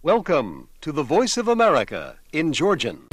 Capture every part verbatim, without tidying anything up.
Welcome to the Voice of America in Georgian.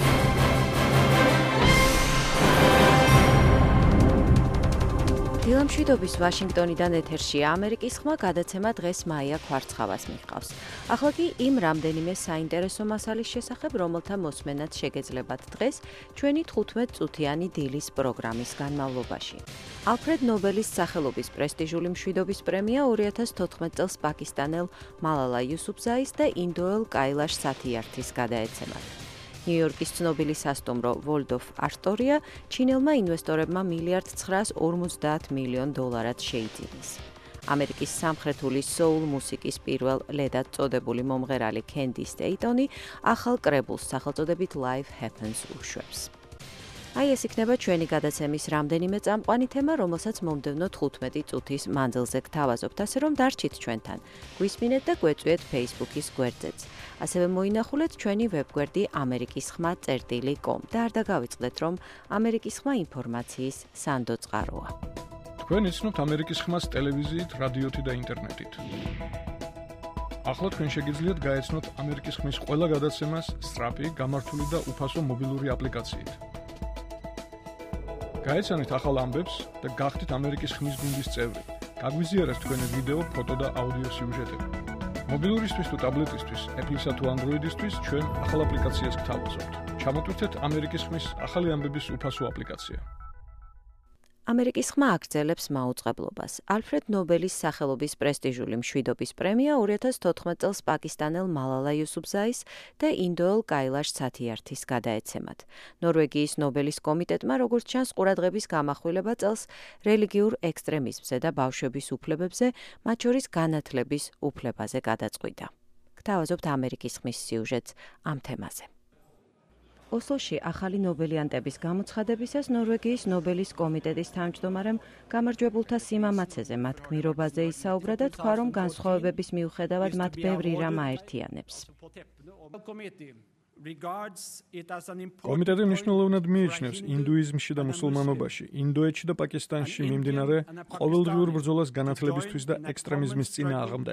დილამშვიდობის ვაშინგტონიდან ეთერშია ამერიკის ხმა გადაცემა დღეს მაია ქვარცხავას მიჰყავს. ახლა კი იმ რამდენიმე საინტერესო მასალის შესახებ, რომელთა მოსმენაც შეგეძლებათ დღეს ჩვენი თხუთმეტ წუთიანი დილის პროგრამის განმავლობაში. ალფრედ ნობელის სახელობის პრესტიჟული მშვიდობის პრემია ორი ათას თოთხმეტ წელს პაკისტანელ მალალა იუსუფზაის და ინდოელ კაილაშ სათიართის გადაეცემათ. ნიუ-იორკის ცნობილი სასტუმრო Waldorf Astoria ჩინელმა ინვესტორებმა მილიარდ ცხრაას ორმოცდაათ მილიონ დოლარად შეიძინეს. ამერიკის სამხრეთული soul მუსიკის პირველ ლედად წოდებული მომღერალი Candy Staton-ი ახალ კრებულს სახელწოდებით Life Happens უშვებს. აი ეს იქნება ჩვენი გადაცემის რამდენიმე წამყვანი თემა, რომელსაც მომდევნო თხუთმეტი წუთის მანძილზე გთავაზობთ, ასე რომ დარჩით ჩვენთან. გვისმინეთ და გვეწვიეთ Facebook-ის გვერდზეც. ასევე მოინახულეთ ჩვენი ვებგვერდი ამერიკის ხმა წერტილი კომ და არ დაგავიწყდეთ, რომ ამერიკის ხმა ინფორმაციის სანდო წყაროა. თქვენ იცნობთ ამერიკის ხმას ტელევიზიით, რადიოთი და ინტერნეტით. ახლა თქვენ შეგიძლიათ გაეცნოთ ამერიკის ხმის ყველა გადაცემას სწრაფი, გამართული და უფასო მობილური აპლიკაციით. გაეცანით ახალ ამბებს და გახდით ამერიკის ხმის გუნდის წევრი. გაგვიზიარეთ თქვენი ვიდეო, ფოტო და აუდიო სიუჟეტები. მობილურისთვის თუ ტაბლეტისთვის, Apple-ისა თუ Android-ისთვის ჩვენ ახალ აპლიკაციას გთავაზობთ. ჩამოტვირთეთ ამერიკის ხმის ახალი ამბების უფასო აპლიკაცია. ამერიკის ხმა აგრძელებს მაუწყებლობას. ალფრედ ნობელის სახელობის პრესტიჟული მშვიდობის პრემია ორი ათას თოთხმეტ წელს პაკისტანელ მალალა იუსუფზაის და ინდოელ კაილაშ სათიართის გადაეცემათ. ნორვეგიის ნობელის კომიტეტმა, როგორც ჩანს, ყურადღების გამახვილება წელს რელიგიურ ექსტრემიზმზე და ბავშვების უფლებებზე, მათ შორის განათლების უფლებაზე გადაწყვიტა. გთავაზობთ ამერიკის ხმის სიუჟეტს ამ თემაზე. ოსლოში ახალი ნობელიანტების გამოცხადებისას ნორვეგიის ნობელის კომიტეტის თავმჯდომარემ გამარჯვებულთა სიმამაცეზე მათ გმირობაზე ისაუბრა და თქვა, რომ განსხვავებების მიუხედავად მათ ბევრი რამ აერთიანებს. კომიტეტი მნიშვნელოვნად მიიჩნევს ინდუიზმში და მუსულმანობაში, ინდოეთში და პაკისტანში მიმდინარე ყოველდღიურ ბრძოლას განათლებისთვის და ექსტრემიზმის წინააღმდეგ.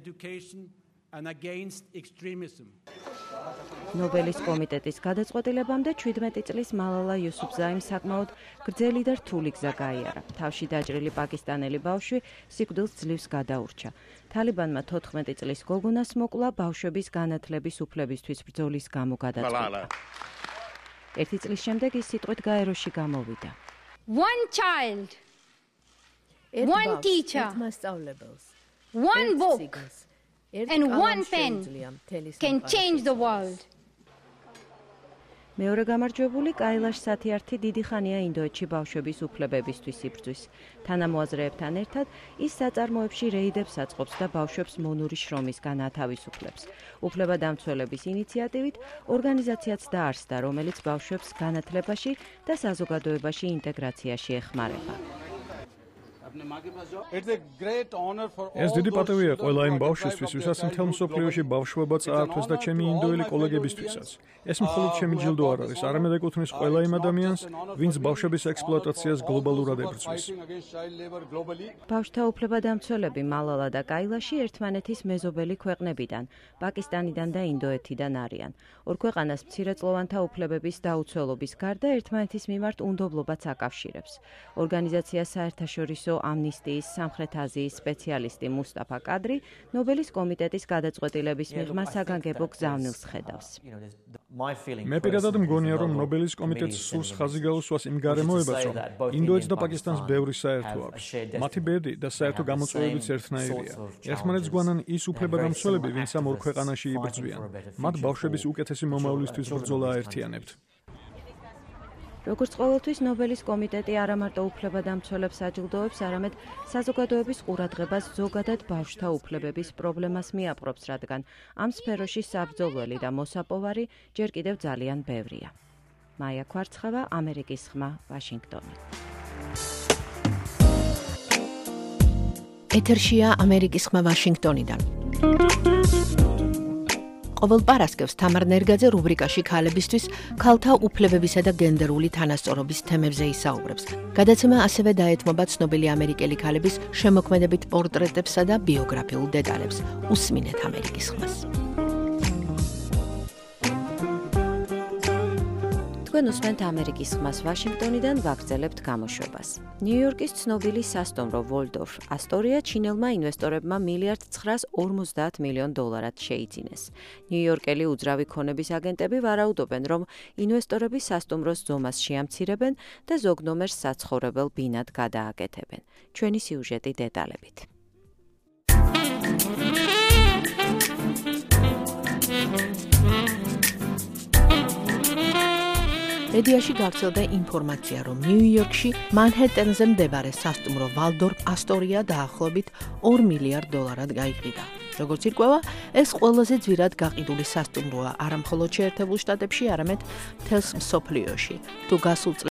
ნობელის კომიტეტის გადაწყვეტილებამდე ჩვიდმეტი წლის მალალა იუსუფზაიმ საკმაოდ გრძელი და რთული გზა გაიარა. თავში დაჭრილი პაკისტანელი ბავშვი სიკვდილს ძლივს გადაურჩა. თალიბანმა თოთხმეტი წლის გოგონას მოკლა ბავშვების განათლების უფლებისთვის ბრძოლის გამო გადაწყვიტა. ერთი წლის შემდეგ ის სიტყვით გაეროში გამოვიდა. One child, one teacher, one book and one pen can change the world. მეორე გამარჯვებული კაილაშ სათიართი დიდი ხანია ინდოეთში ბავშვების უფლებებისთვის იბრძვის. თანამოაზრეებთან ერთად ის საწარმოებში რეიდებს აწყობს და ბავშვებს მონური შრომისგან ათავისუფლებს. უფლებადამცველების ინიციატივით ორგანიზაციაც დაარსდა, რომელიც ბავშვებს განათლებაში და საზოგადოებაში ინტეგრაციაში ეხმარება. ეს დიდი პატივია ყველა იმ ბავშვისთვის, ვისაც მთელ მსოფლიოში ბავშვობა წაართვეს და ჩემი ინდოელი კოლეგებისთვისაც. ეს მხოლოდ ჩემი ჯილდო არ არის, არამედ ეკუთვნის ყველა იმ ადამიანს, ვინც ბავშვების ექსპლუატაციას გლობალურად ებრძვის. ბავშვთა უფლებადამცველები მალალა და კაილაში ერთმანეთის მეზობელი ქვეყნებიდან, პაკისტანიდან და ინდოეთიდან არიან. ორ ქვეყანას მცირეწლოვანთა უფლებების დაუცველობის გარდა ერთმანეთის მიმართ უნდობლობაც აკავშირებს. ორგანიზაცია საერთაშორისო ამნისტიის სამხრეთ აზიის სპეციალისტი მუსტაფა კადრი ნობელის კომიტეტის გადაწყვეტილების მიღმა საგანგებო გზავნილს ხედავს. მე პირადად მგონია, რომ ნობელის კომიტეტს სურს ხაზი გაუსვას იმ გარემოებას, რომ ინდოეთს და პაკისტანს ბევრი საერთო აქვს. მათი ბედი და საერთო გამოწვევებიც ერთნაირია. ერთმანეთს გვანან ის უფლებადამცველები, ვინც ამ ორ ქვეყანაში იბრძვიან. მათ ბავშვების უკეთესი მომავლისთვის ბრძოლა აერთიანებთ. როგორც ყოველთვის ნობელის კომიტეტი არა მარტო უფლებადამცველებს აჯილდოებს, არამედ საზოგადოების ყურადღებას ზოგადად ბავშვთა უფლებების პრობლემას მიაპყრობს, რადგან ამ სფეროში საბრძოლველი და მოსაპოვარი ჯერ კიდევ ძალიან ბევრია. მაია ქვარცხავა, ამერიკის ხმა, ვაშინგტონი. ეთერშია ამერიკის ხმა ვაშინგტონიდან. ყოველ პარასკევს თამარ ნერგაძე რუბრიკაში ქალებისთვის ქალთა უფლებებისა და გენდერული თანასწორობის თემებზე ისაუბრებს. გადაცემა ასევე დაეთმობა ცნობილი ამერიკელი ქალების შემოქმედებით პორტრეტებსა და ბიოგრაფიულ დეტალებს. უსმინეთ ამერიკის ხმას. თქვენ უსმენთ ამერიკის ხმას ვაშინგტონიდან ვაგრძელებთ გამოშვებას. ნიუ-იორკის ცნობილი სასტუმრო Waldorf Astoria ჩინელმა ინვესტორებმა მილიარდ ცხრაას ორმოცდაათ მილიონ დოლარად შეიძინეს. ნიუ-იორკელი უძრავი ქონების აგენტები ვარაუდობენ, რომ ინვესტორები სასტუმროს ზომას შეამცირებენ და ზოგ ნომერს საცხოვრებელ ბინად გადააკეთებენ. ჩვენი სიუჟეტი დეტალებით. მედიაში გავრცელდა ინფორმაცია, რომ ნიუ-იორკში მანჰეტენზე მდებარე სასტუმრო Waldorf Astoria დაახლოებით ორ მილიარდ დოლარად გაიყიდა. როგორც ირკვევა, ეს ყველაზე ძვირად გაყიდული სასტუმროა არა მხოლოდ შეერთებულ შტატებში, არამედ მთელს მსოფლიოში. თუ გასულ